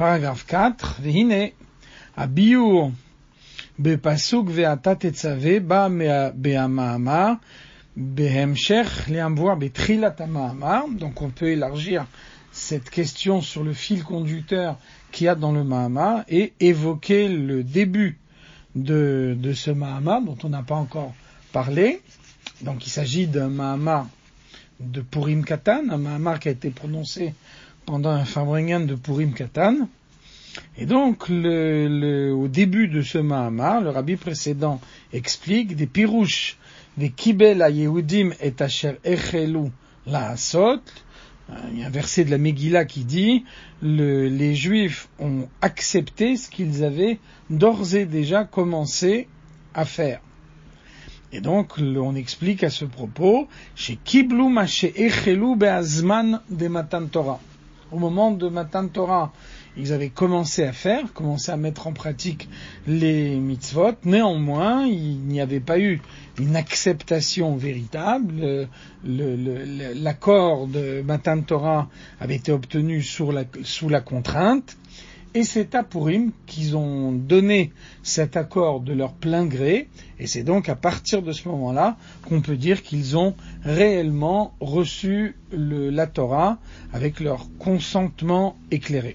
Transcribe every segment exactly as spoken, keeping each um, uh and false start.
paragraphe quatre, Vehine, Abiur, Bepasuk ve'ata tetzave, ba be'ama'amar, behemshech, le'amvoir betrilat ha'ma'amar. Donc on peut élargir cette question sur le fil conducteur qu'il y a dans le Mahamar et évoquer le début de, de ce Mahamar dont on n'a pas encore parlé. Donc il s'agit d'un Mahamar de Purim Katan, un Mahamar qui a été prononcé pendant un Farbrengen de Purim Katan. Et donc, le, le, au début de ce Mahamar, le rabbi précédent explique des pirouches, des kibel à Yehudim et asher echelu la'asot. Il y a un verset de la Megillah qui dit le, les Juifs ont accepté ce qu'ils avaient d'ores et déjà commencé à faire. Et donc, on explique à ce propos, chez Kiblu Mashe Echelu Be'azman de Matan Torah. Au moment de Matan Torah, ils avaient commencé à faire, commencé à mettre en pratique les mitzvot. Néanmoins, il n'y avait pas eu une acceptation véritable. Le, le, le, l'accord de Matan Torah avait été obtenu sous la, sous la contrainte. Et c'est à Purim qu'ils ont donné cet accord de leur plein gré, et c'est donc à partir de ce moment-là qu'on peut dire qu'ils ont réellement reçu le, la Torah avec leur consentement éclairé.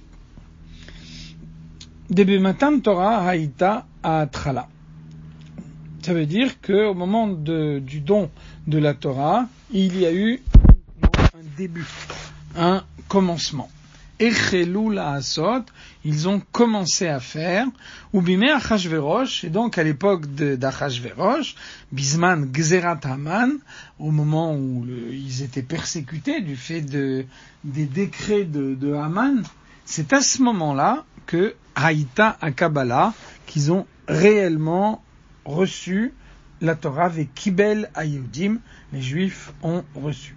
Debe Matan Torah haïta atrala. Ça veut dire qu'au moment de, du don de la Torah, il y a eu un début, un commencement. Echelu la'asot, ils ont commencé à faire, ou bimei Achashverosh, et donc à l'époque de, d'Achashverosh, Bisman Gzerat Haman, au moment où le, ils étaient persécutés du fait de, des décrets de, de Haman, c'est à ce moment-là que Haïta à Kabbalah, qu'ils ont réellement reçu la Torah avec Kibel à Yehudim, les Juifs ont reçu.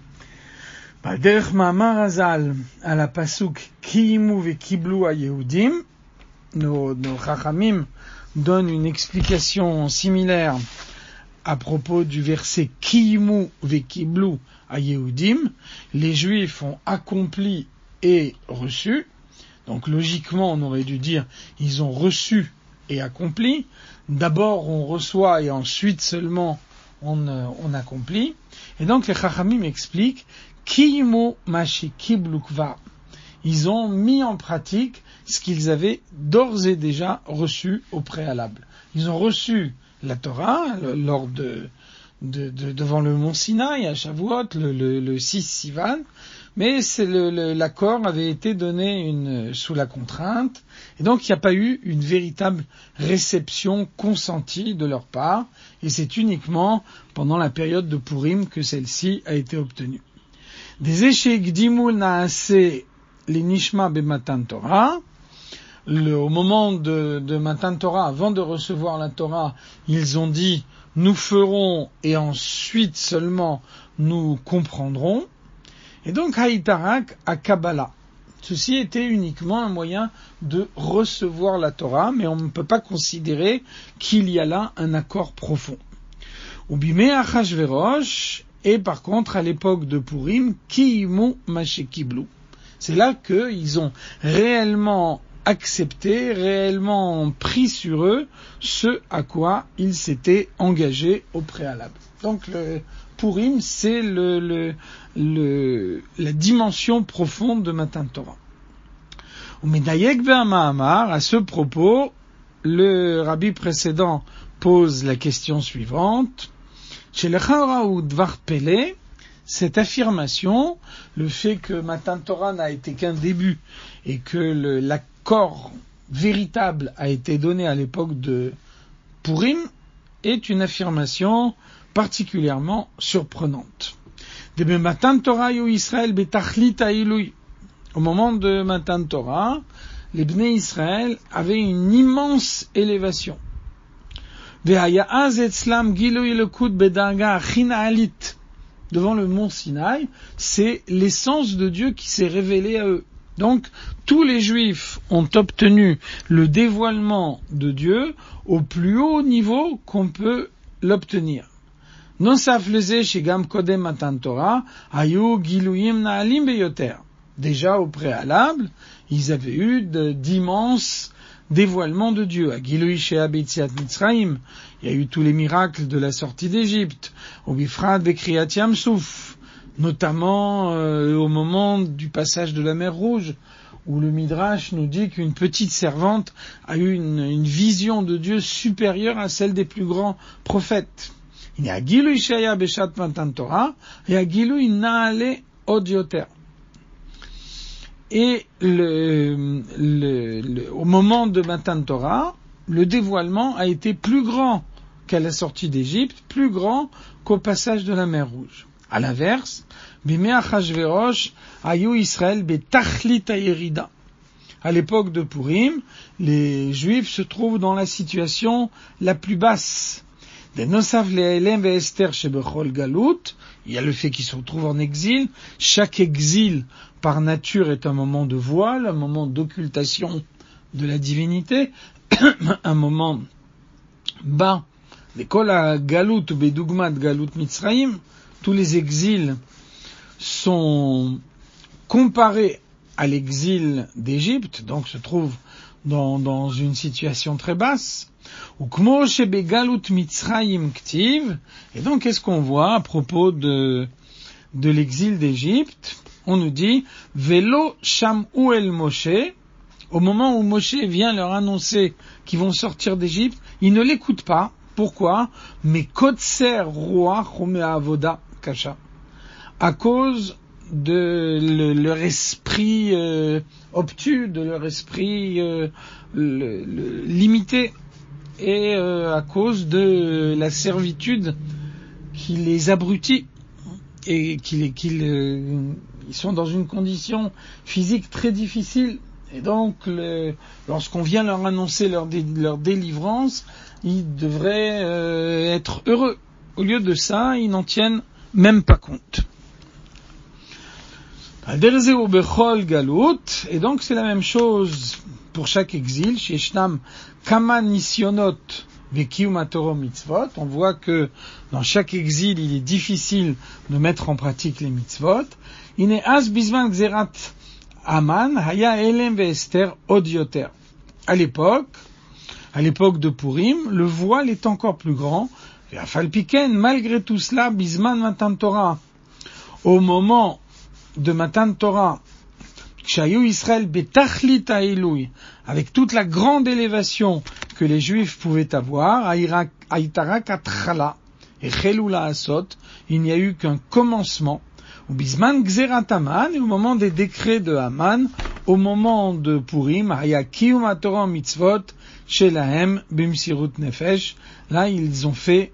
Derech Ma'amar Hazal, à la pasuk Kiyimu ve Kiblu a Yehudim, nos, nos Chachamim donnent une explication similaire à propos du verset Kiyimu ve Kiblu a Yehudim. Les Juifs ont accompli et reçu. Donc logiquement, on aurait dû dire ils ont reçu et accompli. D'abord, on reçoit et ensuite seulement on, euh, on accomplit. Et donc les Chachamim expliquent Kiyimu mashi kiblu kvar. Ils ont mis en pratique ce qu'ils avaient d'ores et déjà reçu au préalable. Ils ont reçu la Torah lors de, de, de devant le mont Sinaï à Shavuot, le, le, le six Sivan, mais c'est le, le, l'accord avait été donné une, sous la contrainte, et donc il n'y a pas eu une véritable réception consentie de leur part, et c'est uniquement pendant la période de Purim que celle-ci a été obtenue. Des échecs d'Imul Naase les Nishma be Matan Torah. Le, au moment de, de Matan Torah, avant de recevoir la Torah, ils ont dit nous ferons et ensuite seulement nous comprendrons. Et donc Haïtarak à Kabbalah. Ceci était uniquement un moyen de recevoir la Torah, mais on ne peut pas considérer qu'il y a là un accord profond. Ubime Achashverosh. Et par contre, à l'époque de Purim, Kiyimu Mashe Kiblu. C'est là qu'ils ont réellement accepté, réellement pris sur eux ce à quoi ils s'étaient engagés au préalable. Donc le Purim, c'est le, le, le, la dimension profonde de Matan Torah. Umedayek ve'ama'amar, à ce propos, le rabbi précédent pose la question suivante. Chez le Chara ou Dvar Pele, cette affirmation, le fait que Matan Torah n'a été qu'un début et que le, l'accord véritable a été donné à l'époque de Purim, est une affirmation particulièrement surprenante. De Matan Torah yu Israël betachlit ha'ilui. Au moment de Matan Torah, les Bnei Israël avaient une immense élévation. Devant le mont Sinaï, c'est l'essence de Dieu qui s'est révélée à eux. Donc, tous les Juifs ont obtenu le dévoilement de Dieu au plus haut niveau qu'on peut l'obtenir. Nosaf leze shegam kodem matan Torah, hayu giluyim na'alim beyoter. déjà au préalable, ils avaient eu de, d'immenses dévoilements de Dieu. À Gilui Shea B'Yetziat Mitzrayim, il y a eu tous les miracles de la sortie d'Égypte. Au Bifrat Bekriyat Yam Souf, notamment euh, au moment du passage de la mer Rouge, où le Midrash nous dit qu'une petite servante a eu une, une vision de Dieu supérieure à celle des plus grands prophètes. Il y a Gilui Shea Beshat Matan Torah, et à Gilui Naale Od Yoter. Et le, le, le, au moment de Matan Torah, le dévoilement a été plus grand qu'à la sortie d'Égypte, plus grand qu'au passage de la mer Rouge. À l'inverse, Bimei Achashverosh Ayu Israël Betachlit Hayerida. À l'époque de Purim, les Juifs se trouvent dans la situation la plus basse. Des Nosaf Le'elem ve'Esther shebechol galut. Il y a le fait qu'ils se retrouvent en exil. Chaque exil, par nature, est un moment de voile, un moment d'occultation de la divinité, un moment bas. Les kol galut bedugmat galut Mitzrayim. Tous les exils sont comparés à l'exil d'Égypte, donc se trouvent dans, dans une situation très basse. Et donc, qu'est-ce qu'on voit à propos de, de l'exil d'Égypte? On nous dit, Velo Sham'u el Moshe, au moment où Moshe vient leur annoncer qu'ils vont sortir d'Égypte, ils ne l'écoutent pas. Pourquoi? Mais Kotser Roi Chomea Avoda Kasha. À cause de le, leur esprit euh, obtus, de leur esprit euh, le, le, limité, et euh, à cause de la servitude qui les abrutit et qu'ils qui euh, ils sont dans une condition physique très difficile. Et donc, le, lorsqu'on vient leur annoncer leur, dé, leur délivrance, ils devraient euh, être heureux. Au lieu de ça, ils n'en tiennent même pas compte. Et donc c'est la même chose pour chaque exil. Chez Shnam Kama Nisyonot Vekium Torah Mitzvot. On voit que dans chaque exil, il est difficile de mettre en pratique les mitzvot. Ine Az Bizman Gzerat Aman Haya Elem Ve'Esther Od Yoter. À l'époque, à l'époque de Purim, le voile est encore plus grand. Ve'afalpiken, malgré tout cela, Bizman Matan Torah. Au moment de Matan Torah, Kshayu Israël betachlit ha'ilui, avec toute la grande élévation que les Juifs pouvaient avoir, Aïtarak atchala, et Chelula asot, il n'y a eu qu'un commencement, ou Bisman Gzerat Haman, et au moment des décrets de Haman, au moment de Purim, Haya Kiyum Torah mitzvot, Shelahem bimsirut nefesh, là ils ont fait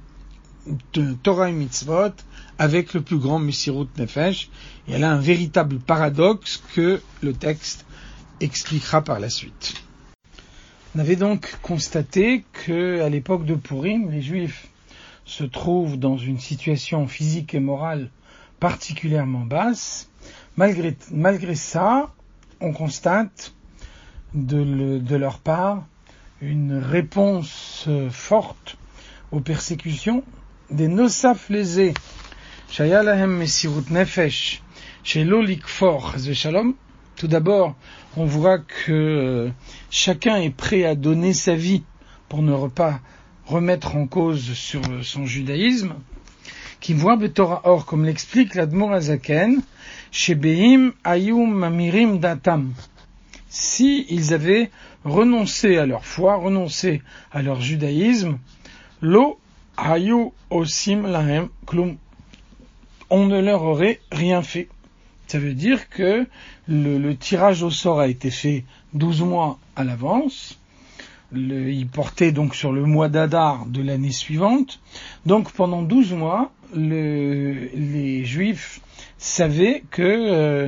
de Torah et mitzvot avec le plus grand Messirut Nefesh. Et elle a un véritable paradoxe que le texte expliquera par la suite. On avait donc constaté que à l'époque de Purim, les Juifs se trouvent dans une situation physique et morale particulièrement basse. Malgré, malgré ça, on constate de, le, de leur part une réponse forte aux persécutions. Des nosaf lezé, shaya lahem mesirut nefesh, shelo likfor chas v'shalom. Tout d'abord, on voit que euh, chacun est prêt à donner sa vie pour ne pas remettre en cause sur son judaïsme. Qui voit betorah or, comme l'explique l'Admor Hazaken, shebeim ayum mamirim datam. Si ils avaient renoncé à leur foi, renoncé à leur judaïsme, lo Hayu osim lahem klum, on ne leur aurait rien fait. Ça veut dire que le, le tirage au sort a été fait douze mois à l'avance. Le, il portait donc sur le mois d'Adar de l'année suivante. Donc pendant douze mois, le, les Juifs savaient que euh,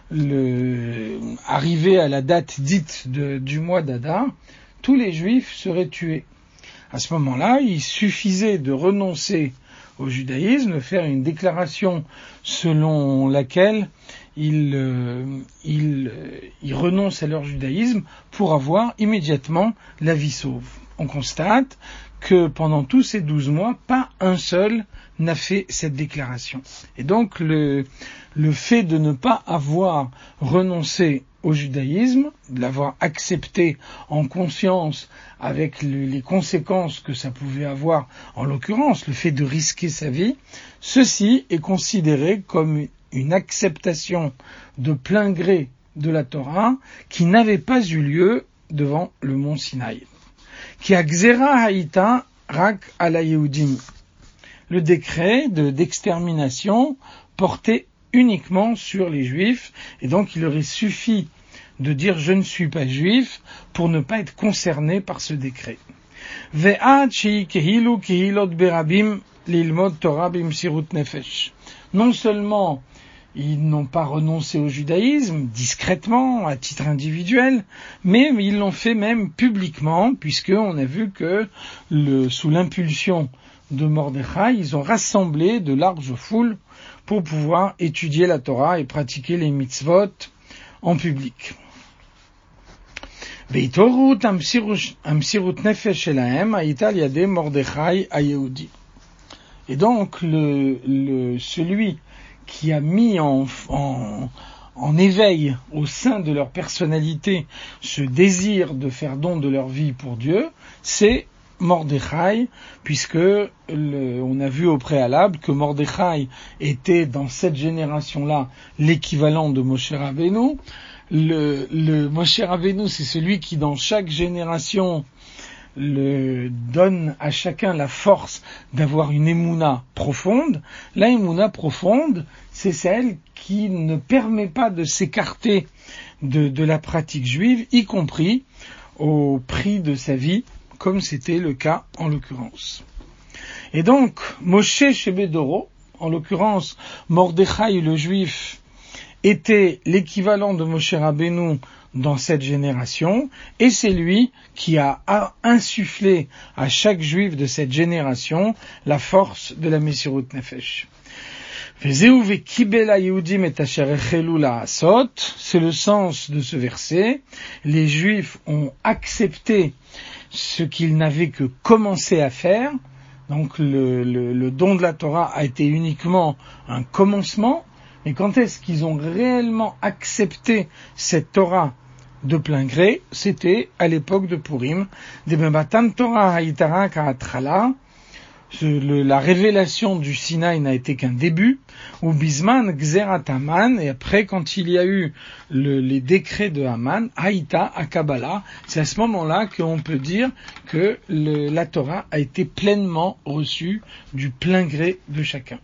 le, arrivé à la date dite de, du mois d'Adar, tous les Juifs seraient tués. À ce moment-là, il suffisait de renoncer au judaïsme, de faire une déclaration selon laquelle ils, euh, ils, euh, ils renoncent à leur judaïsme pour avoir immédiatement la vie sauve. On constate que pendant tous ces douze mois, pas un seul n'a fait cette déclaration. Et donc le, le fait de ne pas avoir renoncé au judaïsme, de l'avoir accepté en conscience avec le, les conséquences que ça pouvait avoir, en l'occurrence le fait de risquer sa vie, ceci est considéré comme une acceptation de plein gré de la Torah qui n'avait pas eu lieu devant le mont Sinaï. Qui a gzera haïta rak ala Yehudim. Le décret de, d'extermination portait uniquement sur les Juifs, et donc il aurait suffi de dire « je ne suis pas juif » pour ne pas être concerné par ce décret. Ve'ad shehi kehilu kehilot berabim lilmod Torah b'msirut nefesh. Non seulement ils n'ont pas renoncé au judaïsme, discrètement, à titre individuel, mais ils l'ont fait même publiquement, puisqu'on a vu que le, sous l'impulsion de Mordechai, ils ont rassemblé de larges foules pour pouvoir étudier la Torah et pratiquer les mitzvot en public. Et donc, le, le, celui qui a mis en, en, en éveil au sein de leur personnalité ce désir de faire don de leur vie pour Dieu, c'est Mordechai, puisque le, on a vu au préalable que Mordechai était dans cette génération-là l'équivalent de Moshe Rabbeinu. Le, le Moshe Rabbeinu, c'est celui qui dans chaque génération le donne à chacun la force d'avoir une émouna profonde. La émouna profonde, c'est celle qui ne permet pas de s'écarter de, de la pratique juive, y compris au prix de sa vie, comme c'était le cas en l'occurrence. Et donc, Moshe Shebedoro, en l'occurrence Mordechai le juif, était l'équivalent de Moshe Rabbeinu dans cette génération, et c'est lui qui a insufflé à chaque juif de cette génération la force de la Messirut Nefesh. C'est le sens de ce verset. Les juifs ont accepté ce qu'ils n'avaient que commencé à faire. Donc le, le, le don de la Torah a été uniquement un commencement. Mais quand est-ce qu'ils ont réellement accepté cette Torah de plein gré? C'était à l'époque de Purim. La révélation du Sinaï n'a été qu'un début. Ou Bisman Gzerat Haman, et après quand il y a eu le, les décrets de Haman, Haïta Akabala, c'est à ce moment-là qu'on peut dire que le, la Torah a été pleinement reçue du plein gré de chacun.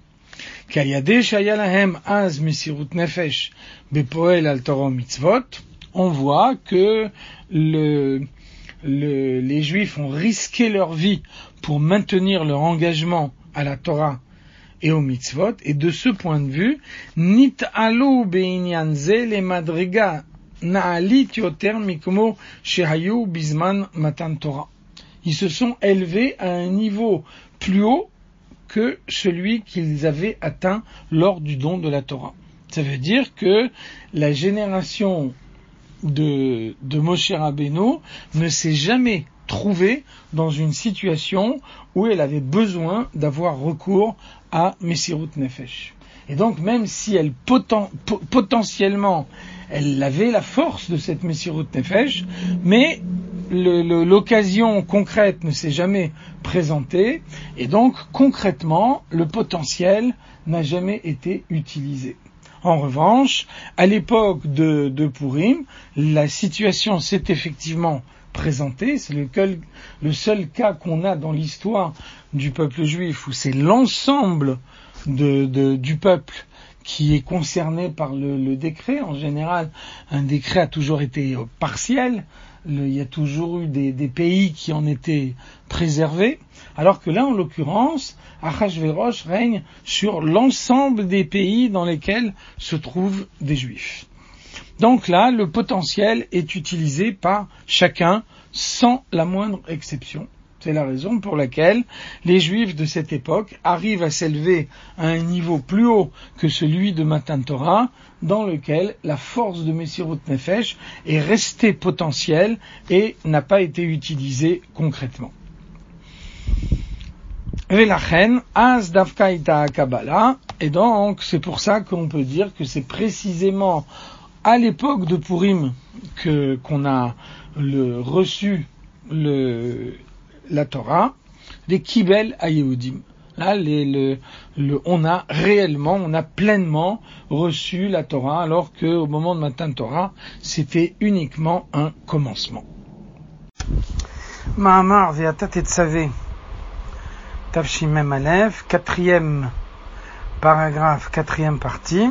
On voit que le, le, les Juifs ont risqué leur vie pour maintenir leur engagement à la Torah et au mitzvot, et de ce point de vue, nit'alu be'inyan ze le madriga na'alit yoter mikmo shehayu bizman matan Torah. Ils se sont élevés à un niveau plus haut que celui qu'ils avaient atteint lors du don de la Torah. Ça veut dire que la génération de, de Moshe Rabbeinu ne s'est jamais trouvée dans une situation où elle avait besoin d'avoir recours à Messirut Nefesh. Et donc, même si elle poten, potentiellement, elle avait la force de cette Messirut Nefesh, mais le, le, l'occasion concrète ne s'est jamais présentée, et donc, concrètement, le potentiel n'a jamais été utilisé. En revanche, à l'époque de, de Purim, la situation s'est effectivement présentée. C'est le, le seul cas qu'on a dans l'histoire du peuple juif où c'est l'ensemble de, de, du peuple qui est concerné par le, le décret. En général, un décret a toujours été partiel. Le, il y a toujours eu des, des pays qui en étaient préservés. Alors que là, en l'occurrence, Achashverosh règne sur l'ensemble des pays dans lesquels se trouvent des Juifs. Donc là, le potentiel est utilisé par chacun sans la moindre exception. C'est la raison pour laquelle les Juifs de cette époque arrivent à s'élever à un niveau plus haut que celui de Matan Torah, dans lequel la force de Messirut Nefesh est restée potentielle et n'a pas été utilisée concrètement. Velachen, Az Davka Ita Kabbalah, et donc c'est pour ça qu'on peut dire que c'est précisément à l'époque de Purim que qu'on a le, reçu le, la Torah, les Kibel à Yehudim. Là, les, le, le, on a réellement, on a pleinement reçu la Torah, alors qu'au moment de Matan Torah, c'était uniquement un commencement. Mahamar Ve'ata Tetzavé, Tavshim Mem Aleph, quatrième paragraphe, quatrième partie.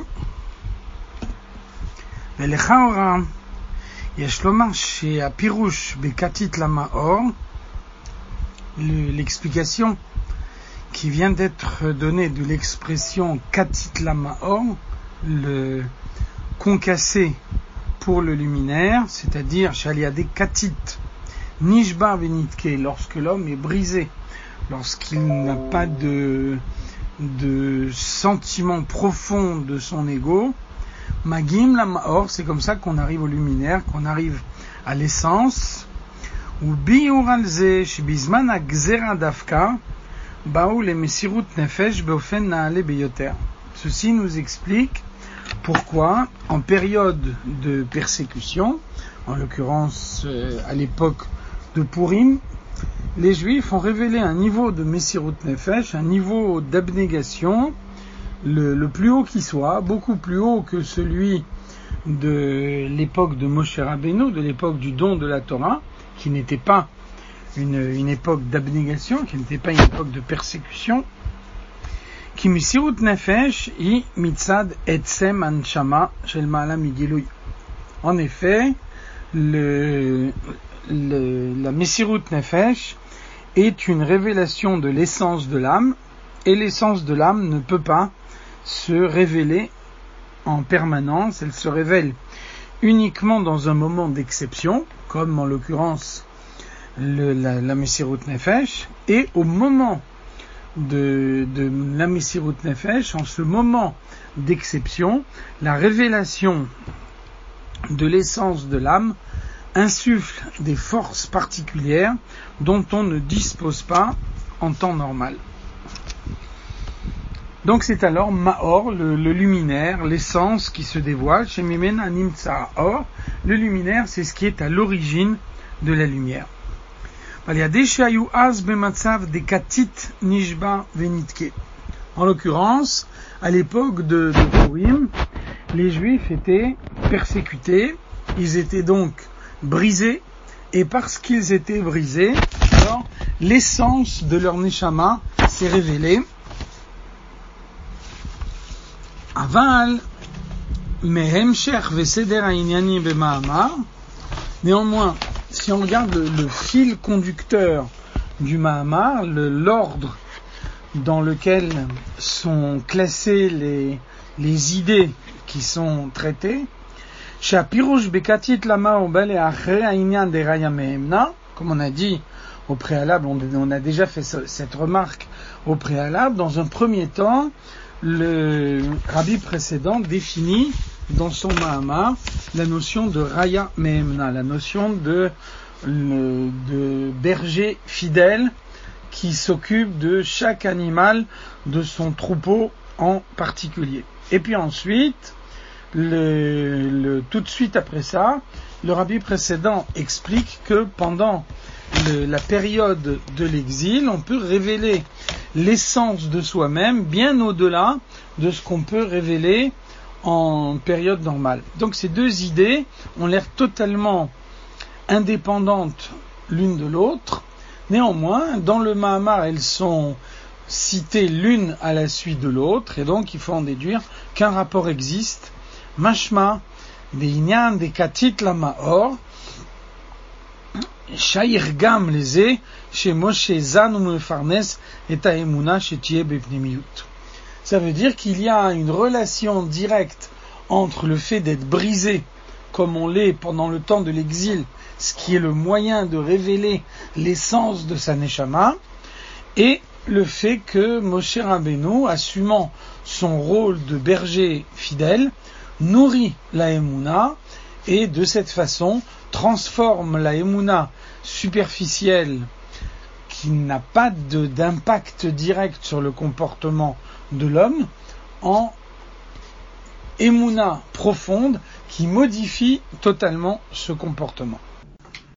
ולכאורה יש לומר שהפירוש בכתית למאור, l'explication qui vient d'être donnée de l'expression katit lamaor, le concassé pour le luminaire, c'est-à-dire shaliade katit nishba venitke, lorsque l'homme est brisé, lorsqu'il n'a pas de, de sentiment profond de son ego, magim lamaor, c'est comme ça qu'on arrive au luminaire, qu'on arrive à l'essence, ou biur alze shebizman agzera davka. Ceci nous explique pourquoi, en période de persécution, en l'occurrence euh, à l'époque de Purim, les Juifs ont révélé un niveau de Messirut Nefesh, un niveau d'abnégation, le, le plus haut qui soit, beaucoup plus haut que celui de l'époque de Moshe Rabbeinu, de l'époque du don de la Torah, qui n'était pas Une, une époque d'abnégation, qui n'était pas une époque de persécution, qui Messirut Nefesh i mitzad etzem anshama shel ma'ala migilui. En effet, le, le, la Messirut Nefesh est une révélation de l'essence de l'âme, et l'essence de l'âme ne peut pas se révéler en permanence, elle se révèle uniquement dans un moment d'exception, comme en l'occurrence Le, la, la Messirut Nefesh, et au moment de, de la Messirut Nefesh, en ce moment d'exception, la révélation de l'essence de l'âme insuffle des forces particulières dont on ne dispose pas en temps normal. Donc c'est alors Maor, le, le luminaire, l'essence qui se dévoile, chez Mimen Animtsa Or. Le luminaire, c'est ce qui est à l'origine de la lumière. En l'occurrence, à l'époque de, de Purim, les Juifs étaient persécutés, ils étaient donc brisés, et parce qu'ils étaient brisés, alors l'essence de leur neshama s'est révélée. Aval mehemshech veseder ha'inyanim b'ma'amar. Néanmoins, si on regarde le, le fil conducteur du Mahamar, le, l'ordre dans lequel sont classées les, les idées qui sont traitées, comme on a dit au préalable, on, on a déjà fait ce, cette remarque au préalable, dans un premier temps, le rabbi précédent définit dans son Mahamar la notion de Raya Mehemna, la notion de, le, de berger fidèle qui s'occupe de chaque animal de son troupeau en particulier. Et puis ensuite, le, le, tout de suite après ça, le rabbi précédent explique que pendant le, la période de l'exil, on peut révéler l'essence de soi-même bien au-delà de ce qu'on peut révéler en période normale. Donc ces deux idées ont l'air totalement indépendantes l'une de l'autre. Néanmoins, dans le Mahamar, elles sont citées l'une à la suite de l'autre, et donc il faut en déduire qu'un rapport existe. Mashma de inyan de katit la maor shair gam leze chez Moshe zan ou mefarnes et taemuna chez tie bepnimiyut. Ça veut dire qu'il y a une relation directe entre le fait d'être brisé, comme on l'est pendant le temps de l'exil, ce qui est le moyen de révéler l'essence de sa neshama, et le fait que Moshe Rabbeinu, assumant son rôle de berger fidèle, nourrit la Emouna, et de cette façon transforme la Emouna superficielle qui n'a pas de, d'impact direct sur le comportement de l'homme, en émouna profonde qui modifie totalement ce comportement.